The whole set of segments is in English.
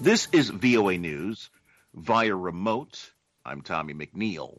This is VOA News via remote. I'm Tommy McNeil.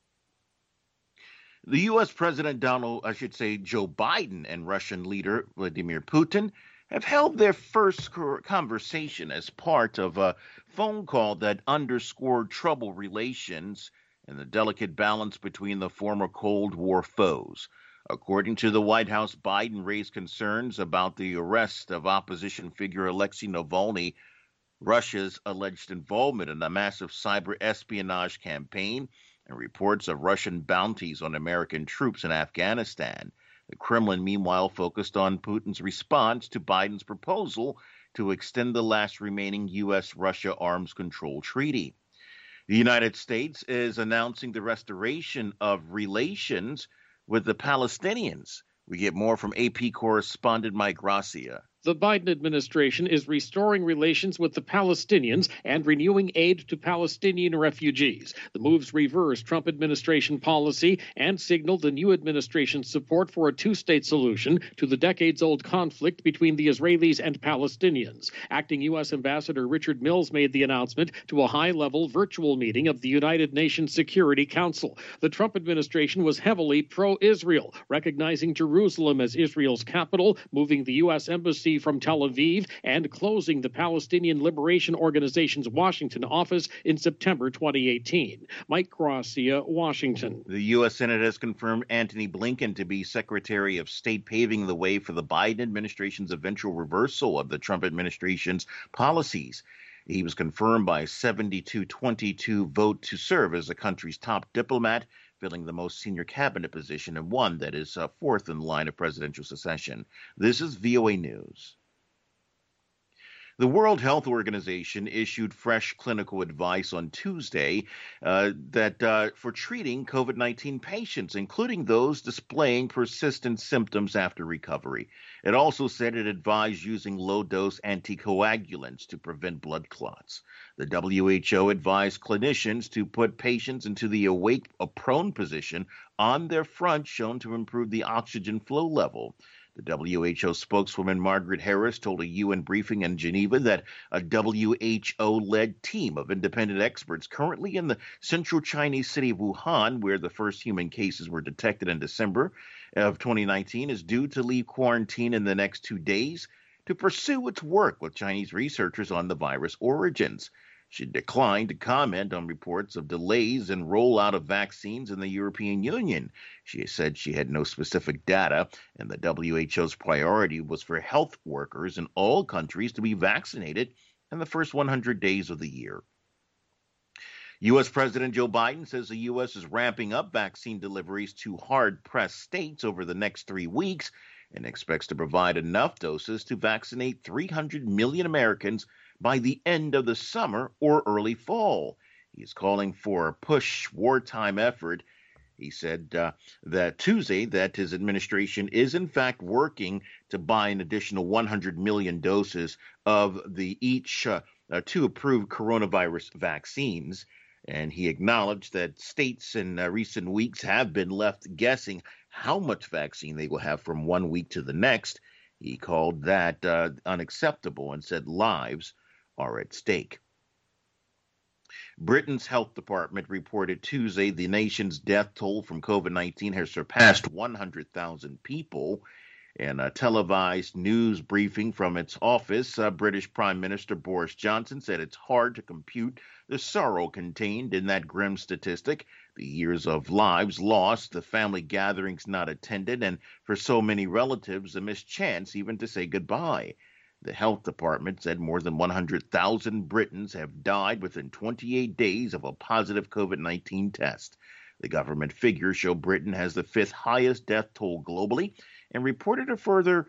The U.S. President Joe Biden and Russian leader Vladimir Putin have held their first conversation as part of a phone call that underscored troubled relations and the delicate balance between the former Cold War foes. According to the White House, Biden raised concerns about the arrest of opposition figure Alexei Navalny, Russia's alleged involvement in a massive cyber espionage campaign, and reports of Russian bounties on American troops in Afghanistan. The Kremlin, meanwhile, focused on Putin's response to Biden's proposal to extend the last remaining U.S.-Russia arms control treaty. The United States is announcing the restoration of relations with the Palestinians. We get more from AP correspondent Mike Gracia. The Biden administration is restoring relations with the Palestinians and renewing aid to Palestinian refugees. The moves reverse Trump administration policy and signal the new administration's support for a two-state solution to the decades-old conflict between the Israelis and Palestinians. Acting U.S. Ambassador Richard Mills made the announcement to a high-level virtual meeting of the United Nations Security Council. The Trump administration was heavily pro-Israel, recognizing Jerusalem as Israel's capital, moving the U.S. embassy from Tel Aviv, and closing the Palestinian Liberation Organization's Washington office in September 2018. Mike Gracia, Washington. The U.S. Senate has confirmed Antony Blinken to be Secretary of State, paving the way for the Biden administration's eventual reversal of the Trump administration's policies. He was confirmed by a 72-22 vote to serve as the country's top diplomat, filling the most senior cabinet position and one that is fourth in line of presidential succession. This is VOA News. The World Health Organization issued fresh clinical advice on Tuesday for treating COVID-19 patients, including those displaying persistent symptoms after recovery. It also said it advised using low-dose anticoagulants to prevent blood clots. The WHO advised clinicians to put patients into the awake or prone position on their front, shown to improve the oxygen flow level. The WHO spokeswoman Margaret Harris told a UN briefing in Geneva that a WHO-led team of independent experts currently in the central Chinese city of Wuhan, where the first human cases were detected in December of 2019, is due to leave quarantine in the next 2 days to pursue its work with Chinese researchers on the virus origins. She declined to comment on reports of delays in rollout of vaccines in the European Union. She said she had no specific data, and the WHO's priority was for health workers in all countries to be vaccinated in the first 100 days of the year. U.S. President Joe Biden says the U.S. is ramping up vaccine deliveries to hard-pressed states over the next 3 weeks and expects to provide enough doses to vaccinate 300 million Americans by the end of the summer or early fall. He is calling for a push wartime effort. He said that Tuesday that his administration is in fact working to buy an additional 100 million doses of the two approved coronavirus vaccines. And he acknowledged that states in recent weeks have been left guessing how much vaccine they will have from 1 week to the next. He called that unacceptable and said lives are at stake. Britain's health department reported Tuesday the nation's death toll from COVID-19 has surpassed 100,000 people. In a televised news briefing from its office, British Prime Minister Boris Johnson said it's hard to compute the sorrow contained in that grim statistic, the years of lives lost, the family gatherings not attended, and for so many relatives, a missed chance even to say goodbye. The health department said more than 100,000 Britons have died within 28 days of a positive COVID-19 test. The government figures show Britain has the fifth highest death toll globally and reported a further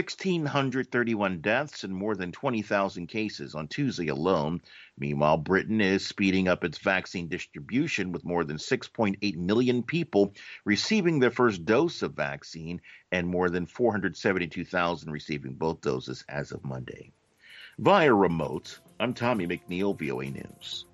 1,631 deaths and more than 20,000 cases on Tuesday alone. Meanwhile, Britain is speeding up its vaccine distribution with more than 6.8 million people receiving their first dose of vaccine and more than 472,000 receiving both doses as of Monday. Via remote, I'm Tommy McNeil, VOA News.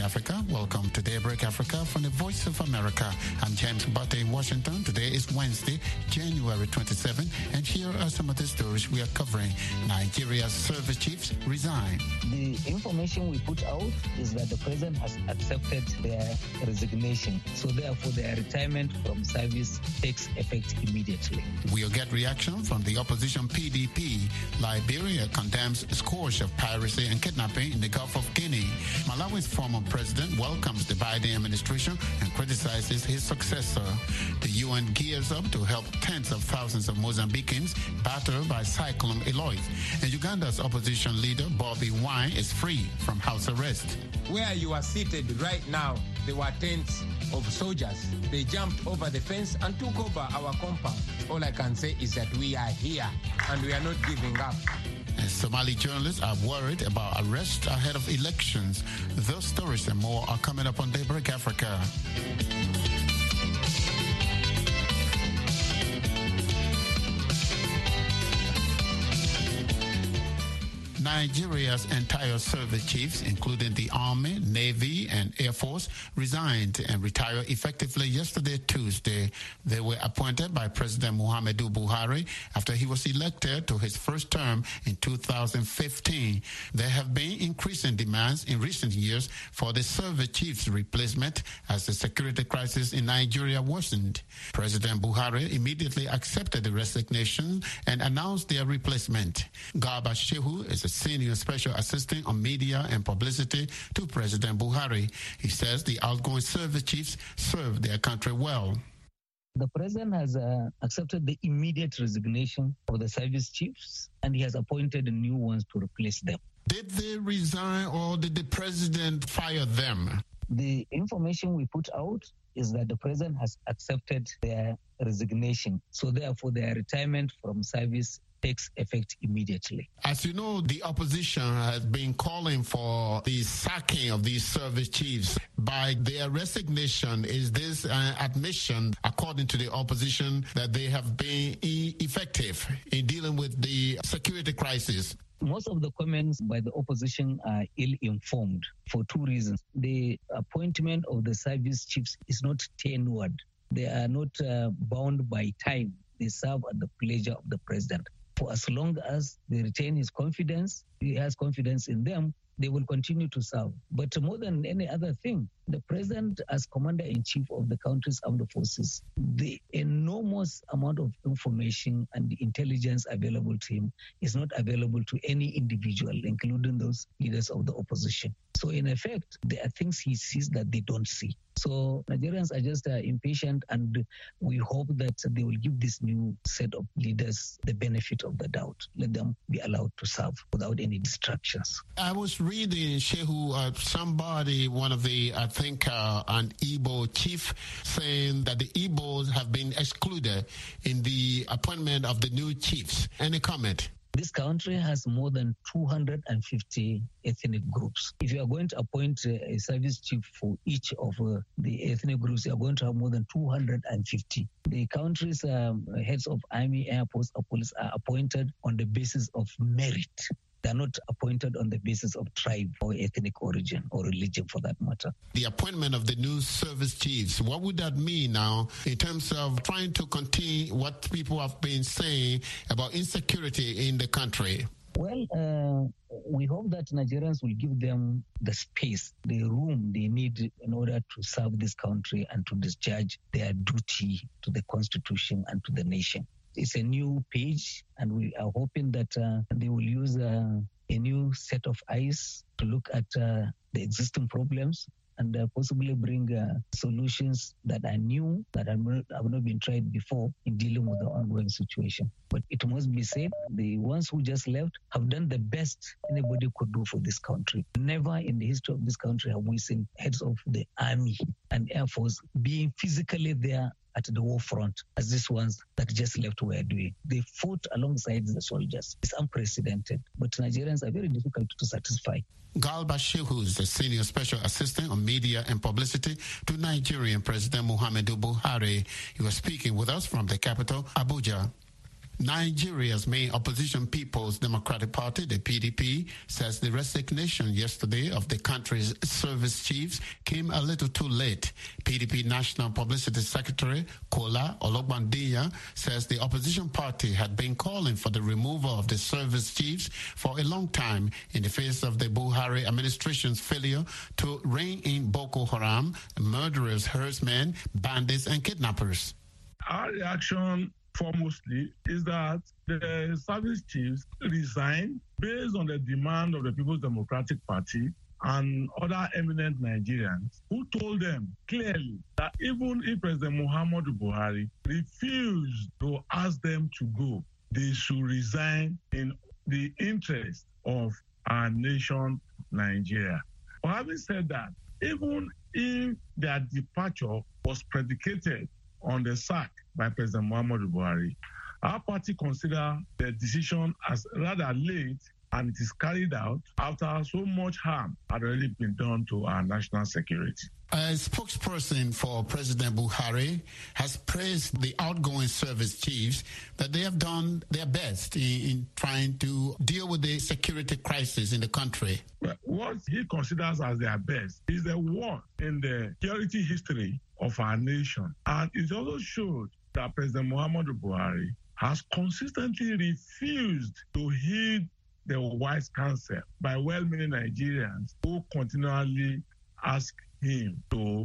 Africa. Welcome to Daybreak Africa from the Voice of America. I'm James Butte in Washington. Today is Wednesday, January 27, and here are some of the stories we are covering. Nigeria's service chiefs resign. The information we put out is that the president has accepted their resignation. So therefore, their retirement from service takes effect immediately. We'll get reaction from the opposition PDP. Liberia condemns a scourge of piracy and kidnapping in the Gulf of Guinea. Malawi's former president welcomes the Biden administration and criticizes his successor. The UN gears up to help tens of thousands of Mozambicans battered by Cyclone Eloise. And Uganda's opposition leader, Bobby Wine, is free from house arrest. Where you are seated right now, there were tents of soldiers. They jumped over the fence and took over our compound. All I can say is that we are here and we are not giving up. And Somali journalists are worried about arrest ahead of elections. Those stories and more are coming up on Daybreak Africa. Nigeria's entire service chiefs, including the Army, Navy, and Air Force, resigned and retired effectively yesterday, Tuesday. They were appointed by President Muhammadu Buhari after he was elected to his first term in 2015. There have been increasing demands in recent years for the service chief's replacement as the security crisis in Nigeria worsened. President Buhari immediately accepted the resignation and announced their replacement. Garba Shehu is a Senior Special Assistant on Media and Publicity to President Buhari. He says the outgoing service chiefs served their country well. The president has accepted the immediate resignation of the service chiefs, and he has appointed new ones to replace them. Did they resign or did the president fire them? The information we put out is that the president has accepted their resignation. So therefore, their retirement from service takes effect immediately. As you know, the opposition has been calling for the sacking of these service chiefs. By their resignation, is this an admission, according to the opposition, that they have been effective in dealing with the security crisis? Most of the comments by the opposition are ill-informed for two reasons. The appointment of the service chiefs is not tenured. They are not bound by time. They serve at the pleasure of the president. For as long as they retain his confidence, he has confidence in them, they will continue to serve. But more than any other thing, the president, as commander-in-chief of the country's armed forces, the enormous amount of information and the intelligence available to him is not available to any individual, including those leaders of the opposition. So in effect, there are things he sees that they don't see. So Nigerians are just impatient, and we hope that they will give this new set of leaders the benefit of the doubt. Let them be allowed to serve without any distractions. I was reading, Shehu, somebody, one of the, I think, an Igbo chief, saying that the Igbos have been excluded in the appointment of the new chiefs. Any comment? This country has more than 250 ethnic groups. If you are going to appoint a service chief for each of the ethnic groups, you are going to have more than 250. The country's heads of army, air force, or police are appointed on the basis of merit. They are not appointed on the basis of tribe or ethnic origin or religion, for that matter. The appointment of the new service chiefs, what would that mean now in terms of trying to contain what people have been saying about insecurity in the country? Well, we hope that Nigerians will give them the space, the room they need in order to serve this country and to discharge their duty to the Constitution and to the nation. It's a new page, and we are hoping that they will use a new set of eyes to look at the existing problems and possibly bring solutions that are new, that have not been tried before in dealing with the ongoing situation. But it must be said, the ones who just left have done the best anybody could do for this country. Never in the history of this country have we seen heads of the army and air force being physically there at the war front as these ones that just left were doing. They fought alongside the soldiers. It's unprecedented, but Nigerians are very difficult to satisfy. Garba Shehu is the Senior Special Assistant on Media and Publicity to Nigerian President Muhammadu Buhari. He was speaking with us from the capital, Abuja. Nigeria's main opposition People's Democratic Party, the PDP, says the resignation yesterday of the country's service chiefs came a little too late. PDP National Publicity Secretary Kola Ologbandiya says the opposition party had been calling for the removal of the service chiefs for a long time in the face of the Buhari administration's failure to rein in Boko Haram, murderers, herdsmen, bandits, and kidnappers. Our reaction foremostly is that the service chiefs resigned based on the demand of the People's Democratic Party and other eminent Nigerians who told them clearly that even if President Muhammadu Buhari refused to ask them to go, they should resign in the interest of our nation, Nigeria. But having said that, even if their departure was predicated on the sack by President Muhammadu Buhari, our party consider the decision as rather late, and it is carried out after so much harm had already been done to our national security. A spokesperson for President Buhari has praised the outgoing service chiefs that they have done their best in trying to deal with the security crisis in the country. Well, what he considers as their best is the worst in the security history of our nation. And it also showed that President Muhammadu Buhari has consistently refused to heed the wise counsel by well-meaning Nigerians who continually ask him to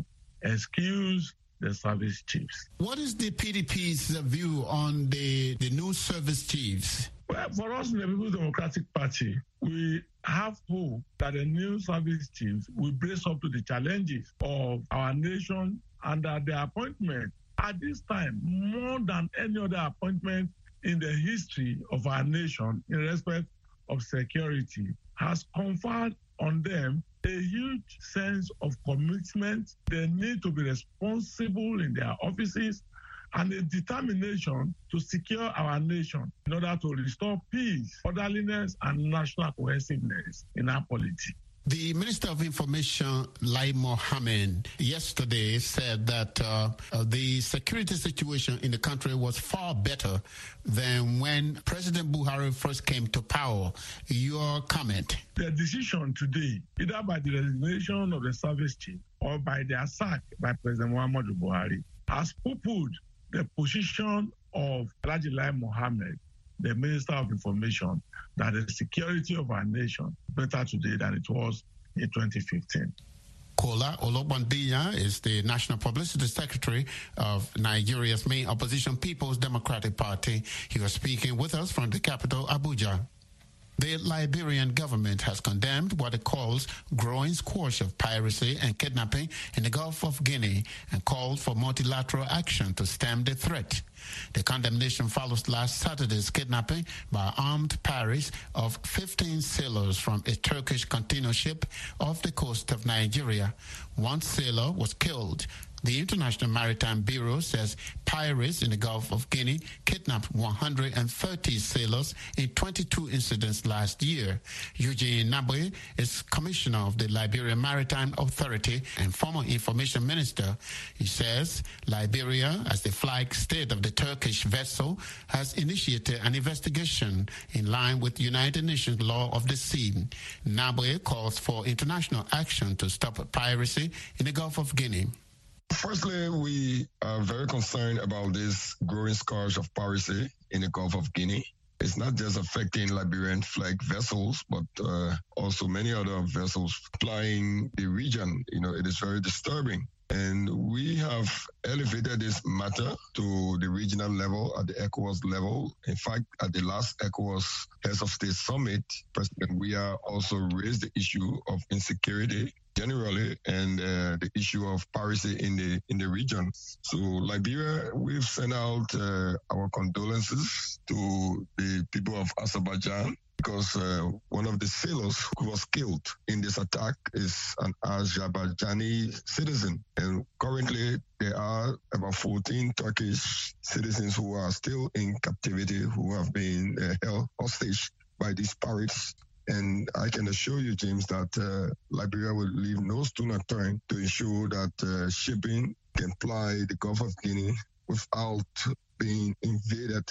excuse the service chiefs. What is the PDP's view on the new service chiefs? Well, for us in the People's Democratic Party, we have hope that the new service chiefs will brace up to the challenges of our nation and that the appointment at this time, more than any other appointment in the history of our nation in respect of security, has conferred on them a huge sense of commitment. They need to be responsible in their offices and a determination to secure our nation in order to restore peace, orderliness, and national cohesiveness in our polity. The Minister of Information, Lai Mohammed, yesterday said that the security situation in the country was far better than when President Buhari first came to power. Your comment? The decision today, either by the resignation of the service chief or by their sack by President Muhammadu Buhari, has poo-pooed the position of Alhaji Lai Mohammed, the Minister of Information, that the security of our nation is better today than it was in 2015. Kola Ologbandiya is the National Publicity Secretary of Nigeria's main opposition People's Democratic Party. He was speaking with us from the capital, Abuja. The Liberian government has condemned what it calls growing squash of piracy and kidnapping in the Gulf of Guinea and called for multilateral action to stem the threat. The condemnation follows last Saturday's kidnapping by armed pirates of 15 sailors from a Turkish container ship off the coast of Nigeria. One sailor was killed. The International Maritime Bureau says pirates in the Gulf of Guinea kidnapped 130 sailors in 22 incidents last year. Eugene Nabwe is commissioner of the Liberian Maritime Authority and former information minister. He says Liberia, as the flag state of the Turkish vessel, has initiated an investigation in line with United Nations law of the sea. Nabwe calls for international action to stop piracy in the Gulf of Guinea. Firstly, we are very concerned about this growing scourge of piracy in the Gulf of Guinea. It's not just affecting Liberian flag vessels, but also many other vessels flying the region. It is very disturbing. And we have elevated this matter to the regional level, at the ECOWAS level. In fact, at the last ECOWAS Heads of State Summit, President Weah also raised the issue of insecurity generally and the issue of piracy in the region. So Liberia, we've sent out our condolences to the people of Azerbaijan, because one of the sailors who was killed in this attack is an Azerbaijani citizen. And currently, there are about 14 Turkish citizens who are still in captivity, who have been held hostage by these pirates. And I can assure you, James, that Liberia will leave no stone unturned to ensure that shipping can ply the Gulf of Guinea without being invaded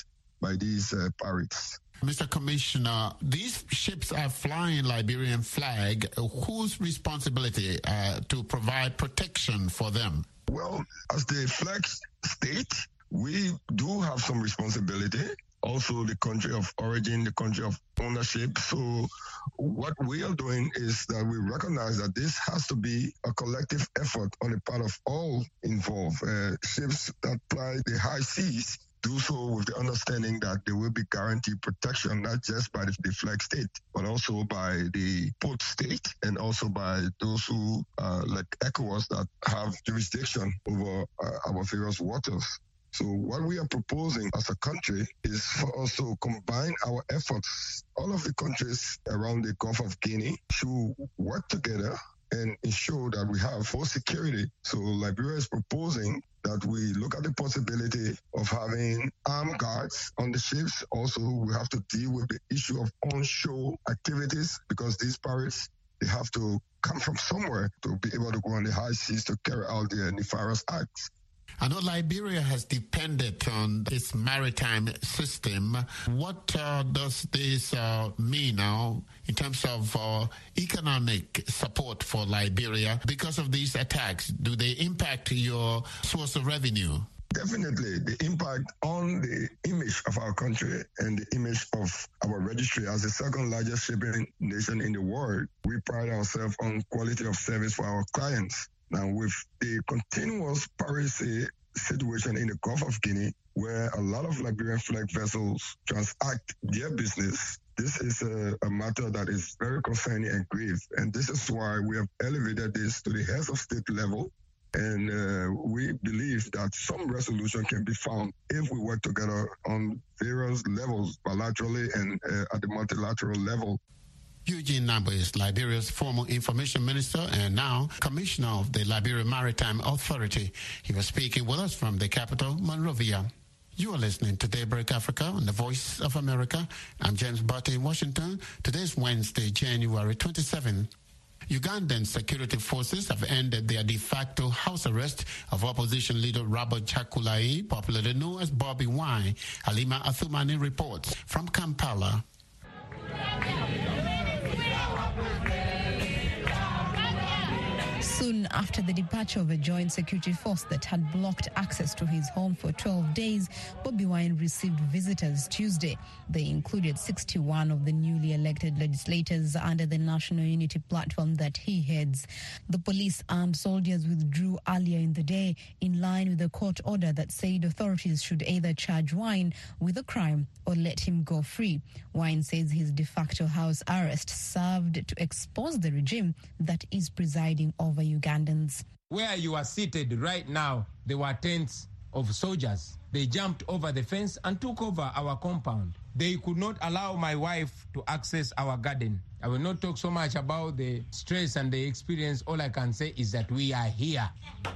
by these pirates. Mr. Commissioner, these ships are flying Liberian flag. Whose responsibility to provide protection for them? Well, as the flag state, we do have some responsibility. Also, the country of origin, the country of ownership. So what we are doing is that we recognize that this has to be a collective effort on the part of all involved. Ships that fly the high seas do so with the understanding that they will be guaranteed protection, not just by the flag state, but also by the port state and also by those who, like ECOWAS, that have jurisdiction over our various waters. So what we are proposing as a country is for us to combine our efforts. All of the countries around the Gulf of Guinea should work together and ensure that we have full security. So Liberia is proposing that we look at the possibility of having armed guards on the ships. Also, we have to deal with the issue of onshore activities because these pirates, they have to come from somewhere to be able to go on the high seas to carry out their nefarious acts. I know Liberia has depended on its maritime system. What does this mean now in terms of economic support for Liberia because of these attacks? Do they impact your source of revenue? Definitely, the impact on the image of our country and the image of our registry as the second largest shipping nation in the world. We pride ourselves on quality of service for our clients. Now, with the continuous piracy situation in the Gulf of Guinea, where a lot of Liberian flag vessels transact their business, this is a matter that is very concerning and grave. And this is why we have elevated this to the heads of state level. And we believe that some resolution can be found if we work together on various levels, bilaterally and at the multilateral level. Eugene Nabo is Liberia's former information minister and now commissioner of the Liberia Maritime Authority. He was speaking with us from the capital, Monrovia. You are listening to Daybreak Africa on the Voice of America. I'm James Barty in Washington. Today's Wednesday, January 27th. Ugandan security forces have ended their de facto house arrest of opposition leader Robert Chakulai, popularly known as Bobby Wine. Halima Athumani reports from Kampala. Soon after the departure of a joint security force that had blocked access to his home for 12 days, Bobby Wine received visitors Tuesday. They included 61 of the newly elected legislators under the National Unity Platform that he heads. The police armed soldiers withdrew earlier in the day in line with a court order that said authorities should either charge Wine with a crime or let him go free. Wine says his de facto house arrest served to expose the regime that is presiding over Ugandans. Where you are seated right now, there were tents of soldiers. They jumped over the fence and took over our compound. They could not allow my wife to access our garden. I will not talk so much about the stress and the experience. All I can say is that we are here.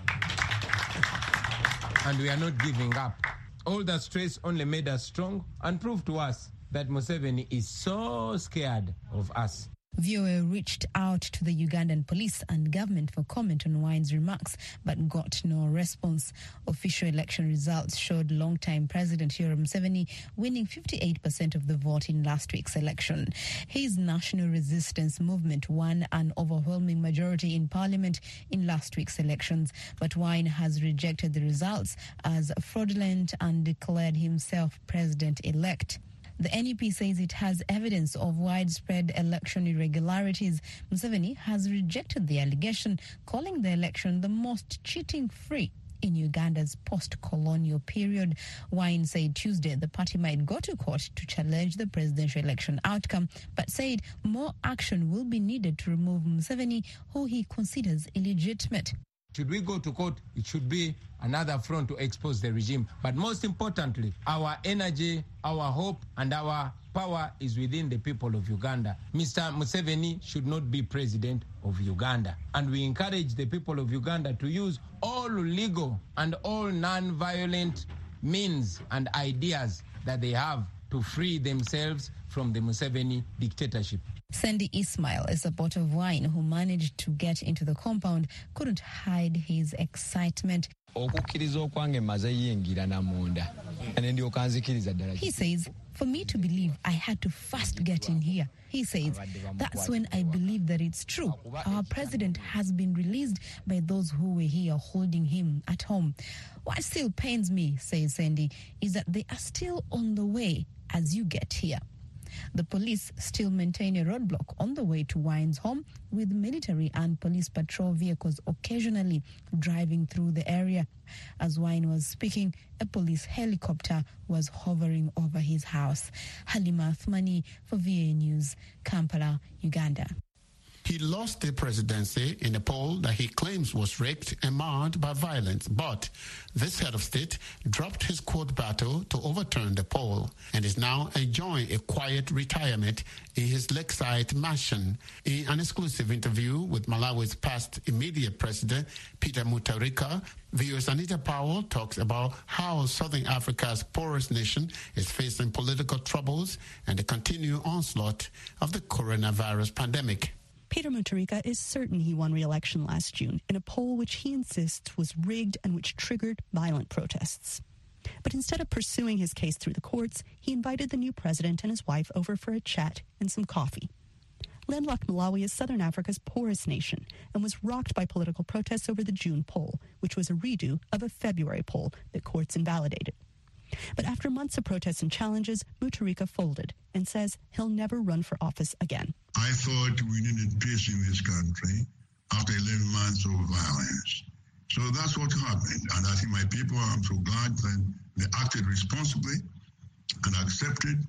And we are not giving up. All that stress only made us strong and proved to us that Museveni is so scared of us. VOA reached out to the Ugandan police and government for comment on Wine's remarks, but got no response. Official election results showed longtime President Yoweri Museveni winning 58% of the vote in last week's election. His National Resistance Movement won an overwhelming majority in parliament in last week's elections, but Wine has rejected the results as fraudulent and declared himself president-elect. The NUP says it has evidence of widespread election irregularities. Museveni has rejected the allegation, calling the election the most cheating-free in Uganda's post-colonial period. Wine said Tuesday the party might go to court to challenge the presidential election outcome, but said more action will be needed to remove Museveni, who he considers illegitimate. Should we go to court, it should be another front to expose the regime. But most importantly, our energy, our hope, and our power is within the people of Uganda. Mr. Museveni should not be president of Uganda. And we encourage the people of Uganda to use all legal and all non-violent means and ideas that they have to free themselves from the Museveni dictatorship. Sandy Ismail, a supporter of wine who managed to get into the compound, couldn't hide his excitement. He says, for me to believe, I had to first get in here. He says, that's when I believe that it's true. Our president has been released by those who were here holding him at home. What still pains me, says Sandy, is that they are still on the way as you get here. The police still maintain a roadblock on the way to Wine's home, with military and police patrol vehicles occasionally driving through the area. As Wine was speaking, a police helicopter was hovering over his house. Halima Athmani for VOA News, Kampala, Uganda. He lost the presidency in a poll that he claims was rigged and marred by violence. But this head of state dropped his court battle to overturn the poll and is now enjoying a quiet retirement in his lakeside mansion. In an exclusive interview with Malawi's past immediate president, Peter Mutharika, VOA's Anita Powell talks about how Southern Africa's poorest nation is facing political troubles and the continued onslaught of the coronavirus pandemic. Peter Mutharika is certain he won re-election last June in a poll which he insists was rigged and which triggered violent protests. But instead of pursuing his case through the courts, he invited the new president and his wife over for a chat and some coffee. Landlocked Malawi is Southern Africa's poorest nation and was rocked by political protests over the June poll, which was a redo of a February poll that courts invalidated. But after months of protests and challenges, Mutharika folded and says he'll never run for office again. I thought we needed peace in this country after 11 months of violence. So that's what happened. And I think my people, I'm so glad that they acted responsibly and accepted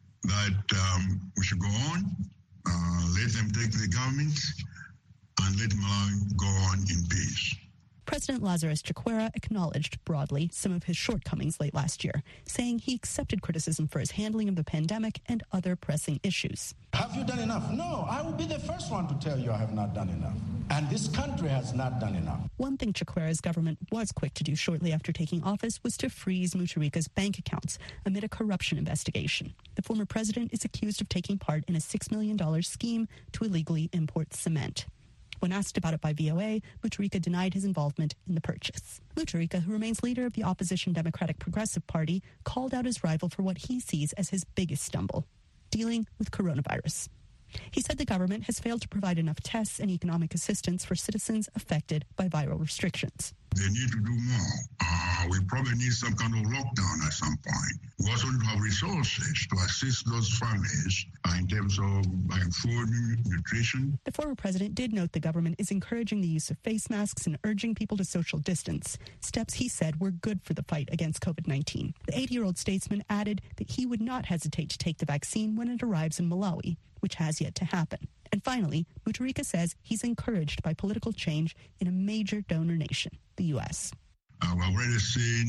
that we should go on, let them take the government, and let Malawi go on in peace. President Lazarus Chakwera acknowledged broadly some of his shortcomings late last year, saying he accepted criticism for his handling of the pandemic and other pressing issues. Have you done enough? No, I will be the first one to tell you I have not done enough. And this country has not done enough. One thing Chakwera's government was quick to do shortly after taking office was to freeze Mutharika's bank accounts amid a corruption investigation. The former president is accused of taking part in a $6 million scheme to illegally import cement. When asked about it by VOA, Mutharika denied his involvement in the purchase. Mutharika, who remains leader of the opposition Democratic Progressive Party, called out his rival for what he sees as his biggest stumble, dealing with coronavirus. He said the government has failed to provide enough tests and economic assistance for citizens affected by viral restrictions. They need to do more. We probably need some kind of lockdown at some point. We also need to have resources to assist those families in terms of buying food, nutrition. The former president did note the government is encouraging the use of face masks and urging people to social distance, steps he said were good for the fight against COVID-19. The 80-year-old statesman added that he would not hesitate to take the vaccine when it arrives in Malawi, which has yet to happen. And finally, Mutharika says he's encouraged by political change in a major donor nation, the U.S. We've already seen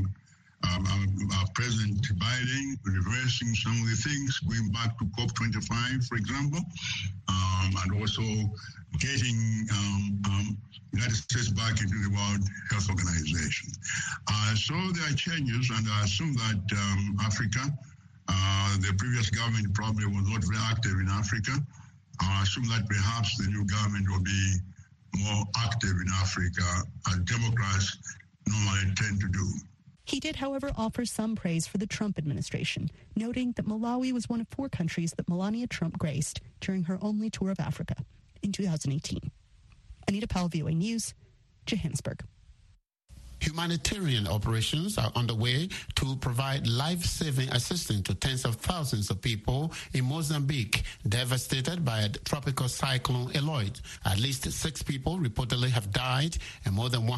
President Biden reversing some of the things, going back to COP25, for example, and also getting United States back into the World Health Organization. So there are changes, and I assume that Africa, the previous government probably was not very active in Africa. I assume that perhaps the new government will be more active in Africa, as Democrats normally tend to do. He did, however, offer some praise for the Trump administration, noting that Malawi was one of 4 countries that Melania Trump graced during her only tour of Africa in 2018. Anita Powell, VOA News, Johannesburg. Humanitarian operations are underway to provide life-saving assistance to tens of thousands of people in Mozambique devastated by a tropical cyclone Eloyd. At least 6 people reportedly have died and more than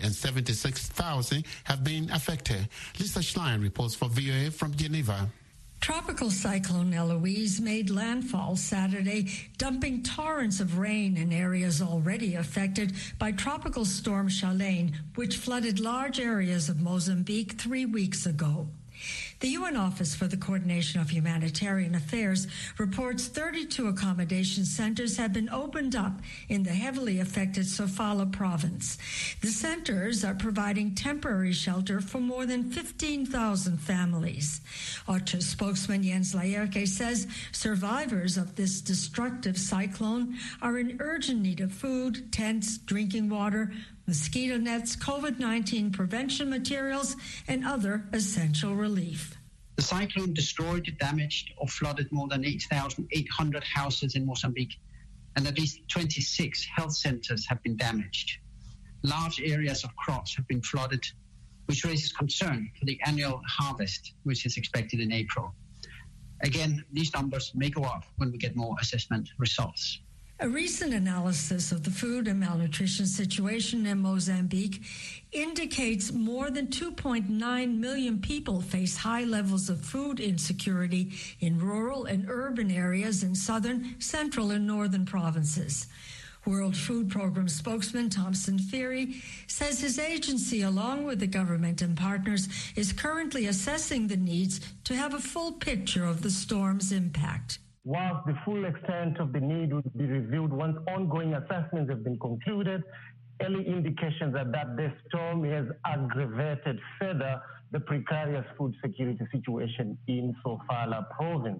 176,000 have been affected. Lisa Schlein reports for VOA from Geneva. Tropical cyclone Eloise made landfall Saturday, dumping torrents of rain in areas already affected by Tropical Storm Charlene, which flooded large areas of Mozambique 3 weeks ago. The UN Office for the Coordination of Humanitarian Affairs reports 32 accommodation centers have been opened up in the heavily affected Sofala province. The centers are providing temporary shelter for more than 15,000 families. OCHA spokesman Jens Laerke says survivors of this destructive cyclone are in urgent need of food, tents, drinking water, mosquito nets, COVID-19 prevention materials, and other essential relief. The cyclone destroyed, damaged, or flooded more than 8,800 houses in Mozambique, and at least 26 health centers have been damaged. Large areas of crops have been flooded, which raises concern for the annual harvest, which is expected in April. Again, these numbers may go up when we get more assessment results. A recent analysis of the food and malnutrition situation in Mozambique indicates more than 2.9 million people face high levels of food insecurity in rural and urban areas in southern, central, and northern provinces. World Food Programme spokesman Thomson Feary says his agency, along with the government and partners, is currently assessing the needs to have a full picture of the storm's impact. Whilst the full extent of the need will be reviewed once ongoing assessments have been concluded, early indications are that the storm has aggravated further the precarious food security situation in Sofala province.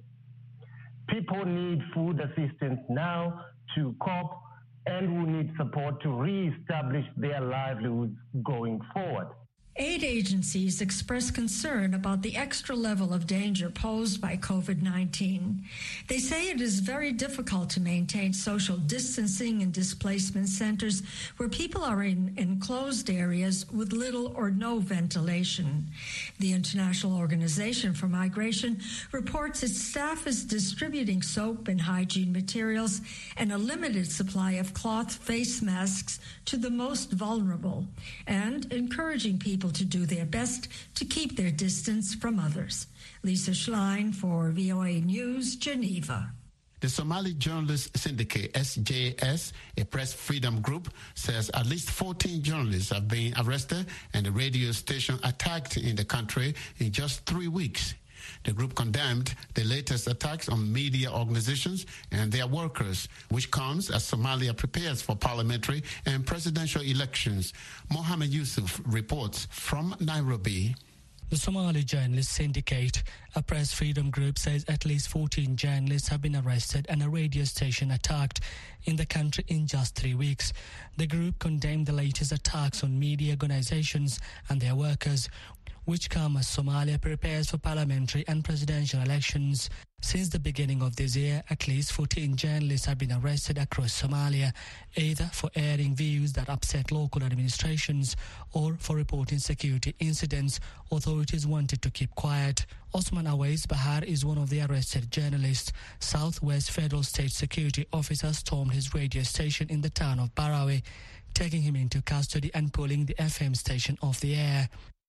People need food assistance now to cope and will need support to re-establish their livelihoods going forward. Aid agencies express concern about the extra level of danger posed by COVID-19. They say it is very difficult to maintain social distancing in displacement centers where people are in enclosed areas with little or no ventilation. The International Organization for Migration reports its staff is distributing soap and hygiene materials and a limited supply of cloth face masks to the most vulnerable, and encouraging people to do their best to keep their distance from others. Lisa Schlein for VOA News, Geneva. The Somali Journalists Syndicate, SJS, a press freedom group, says at least 14 journalists have been arrested and the radio station attacked in the country in just 3 weeks. The group condemned the latest attacks on media organizations and their workers, which comes as Somalia prepares for parliamentary and presidential elections. Mohammed Yusuf reports from Nairobi. The Somali Journalists Syndicate, a press freedom group, says at least 14 journalists have been arrested and a radio station attacked in the country in just 3 weeks. The group condemned the latest attacks on media organizations and their workers, which come as Somalia prepares for parliamentary and presidential elections. Since the beginning of this year, at least 14 journalists have been arrested across Somalia, either for airing views that upset local administrations or for reporting security incidents authorities wanted to keep quiet. Osman Awais Bahar is one of the arrested journalists. Southwest Federal State Security officers stormed his radio station in the town of Barawe, taking him into custody and pulling the FM station off the air.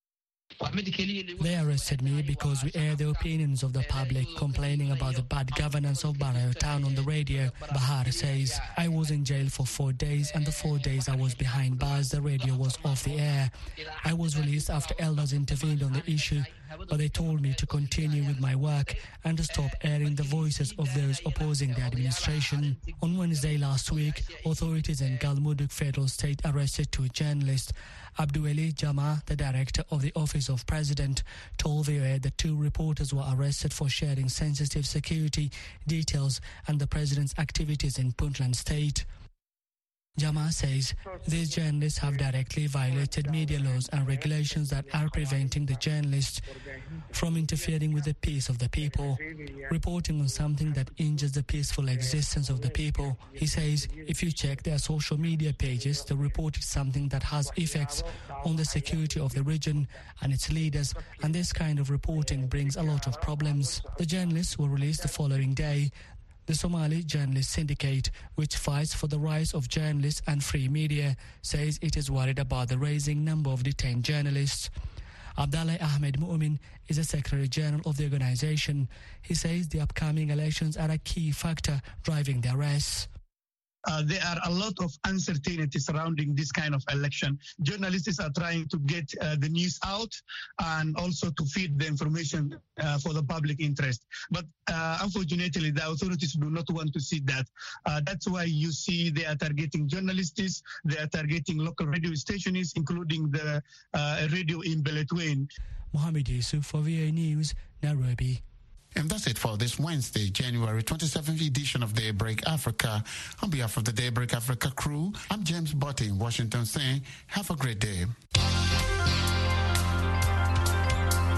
They arrested me because we air the opinions of the public complaining about the bad governance of Barawe town on the radio. Bahar says, I was in jail for 4 days, and the 4 days I was behind bars, the radio was off the air. I was released after elders intervened on the issue, but they told me to continue with my work and to stop airing the voices of those opposing the administration. On Wednesday last week, authorities in Galmudug Federal State arrested 2 journalists. Abdueli Jama, the director of the Office of President, told VOA that 2 reporters were arrested for sharing sensitive security details and the president's activities in Puntland State. Jama says these journalists have directly violated media laws and regulations that are preventing the journalists from interfering with the peace of the people, reporting on something that injures the peaceful existence of the people. He says if you check their social media pages, they reported something that has effects on the security of the region and its leaders, and this kind of reporting brings a lot of problems. The journalists were released the following day. The Somali Journalists Syndicate, which fights for the rights of journalists and free media, says it is worried about the rising number of detained journalists. Abdallah Ahmed Mu'min is the Secretary General of the organization. He says the upcoming elections are a key factor driving the arrests. there are a lot of uncertainty surrounding this kind of election. Journalists are trying to get the news out and also to feed the information for the public interest. But unfortunately, the authorities do not want to see that. That's why you see they are targeting journalists, they are targeting local radio stations, including the radio in Beledweyne. Mohammed Yusuf for VOA News, Nairobi. And that's it for this Wednesday, January 27th edition of Daybreak Africa. On behalf of the Daybreak Africa crew, I'm James Botte in Washington saying, have a great day.